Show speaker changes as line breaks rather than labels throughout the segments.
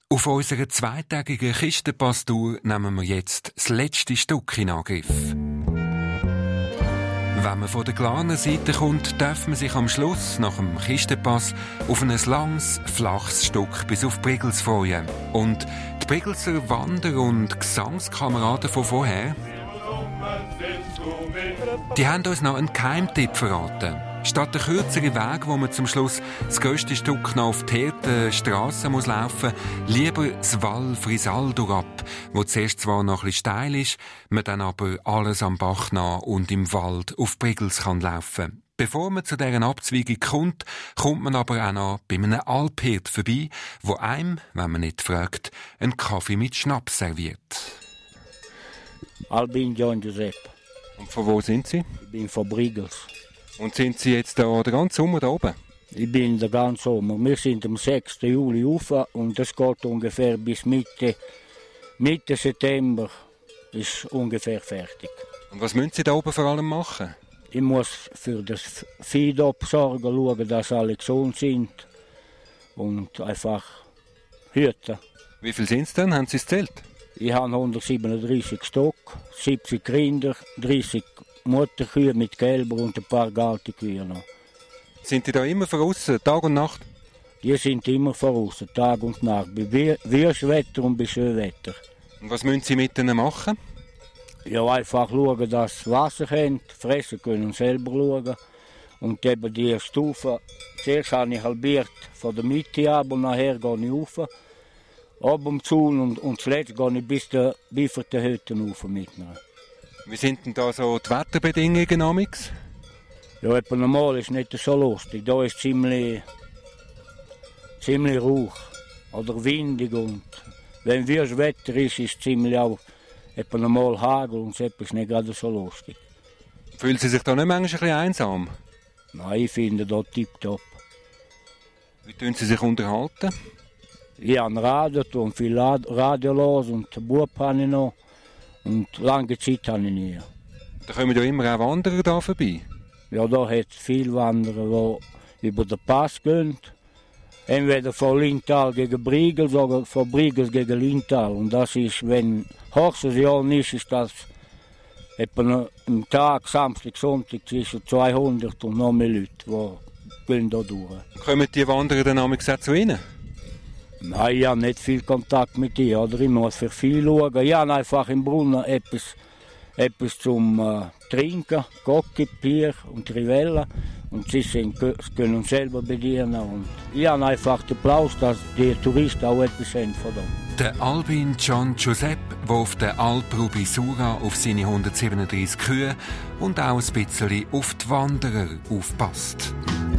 Auf unserer zweitägigen Kistenpass-Tour nehmen wir jetzt das letzte Stück in Angriff. Wenn man von der Glarner Seite kommt, darf man sich am Schluss, nach dem Kistenpass, auf ein langes, flaches Stück bis auf Brigels freuen. Und die Brigelser Wander- und Gesangskameraden von vorher, die haben uns noch einen Geheimtipp verraten. Statt der kürzeren Weg, wo man zum Schluss das grösste Stück noch auf die harten Strassen muss laufen, lieber das Val Frisaldo ab, wo zuerst zwar noch ein bisschen steil ist, man dann aber alles am Bach nah und im Wald auf Brigels kann laufen. Bevor man zu deren Abzweigung kommt man aber auch noch bei einem Alphirt vorbei, wo einem, wenn man nicht fragt, einen Kaffee mit Schnaps serviert.
Albin John Giuseppe.
Und von wo sind Sie?
Ich bin von Brigels.
Und sind Sie jetzt da den ganzen Sommer da oben?
Ich bin den ganzen Sommer. Wir sind am 6. Juli rauf und das geht ungefähr bis Mitte September ist ungefähr fertig.
Und was müssen Sie da oben vor allem machen?
Ich muss für das Vieh sorgen, schauen, dass alle gesund sind und einfach hüten.
Wie viel sind es denn? Haben Sie es zählt?
Ich habe 137 Stück, 70 Rinder, 30 Mutterkühe mit Kälber und ein paar galte Kühe noch.
Sind die da immer voraus, Tag und Nacht?
Die sind immer voraus, Tag und Nacht, bei Wüstwetter und bei Schönwetter.
Und was müssen Sie mit ihnen machen?
Ja, einfach schauen, dass sie Wasser haben, fressen können selber schauen. Und eben die Stufe, zuerst habe ich halbiert von der Mitte ab und nachher gehe ich rauf. Ab am Zaun und zuletzt gehe ich bis zur bieferten Hütte rauf mit ihnen.
Wie sind denn da so die Wetterbedingungen amix?
Ja, etwa normal ist nicht so lustig. Da ist ziemlich ruhig oder windig und wenn wirres Wetter ist es ziemlich auch etwa normal Hagel und so ist nicht gerade so lustig.
Fühlen Sie sich da nicht manchmal ein bisschen einsam?
Nein, ich finde das tipptopp.
Wie tun Sie sich unterhalten?
Ich habe ein Radio und viel Radio los und einen Bub habe ich noch. Und lange Zeit habe ich nie.
Da kommen ja immer auch Wanderer da vorbei.
Ja, da hat es viele Wanderer, die über den Pass gehen. Entweder von Lintal gegen Brigels oder von Brigels gegen Lintal. Und das ist, wenn Hochsaison ist das etwa am Tag, Samstag, Sonntag zwischen 200 und noch mehr Leute, die gehen da durch.
Kommen die Wanderer dann auch zu Ihnen?
Nein, ich habe nicht viel Kontakt mit ihr. Oder ich muss für viel schauen. Ich habe einfach im Brunnen etwas zum Trinken, Gocki, Bier und Rivella. Und sie können uns selber bedienen. Und ich habe einfach den Applaus, dass die Touristen auch etwas haben von dem.
Der Albin John Giuseppe, der auf der Alp Rubi Sura auf seine 137 Kühe und auch ein bisschen auf die Wanderer aufpasst.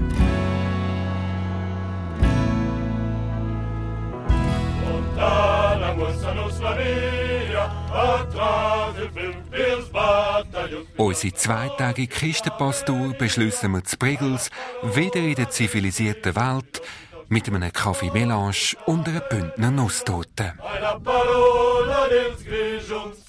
Unsere zweitägige Kistenpass-Tour beschliessen wir zu Brigels, wieder in der zivilisierten Welt, mit einem Kaffee-Melange und einer Bündner Nusstorte.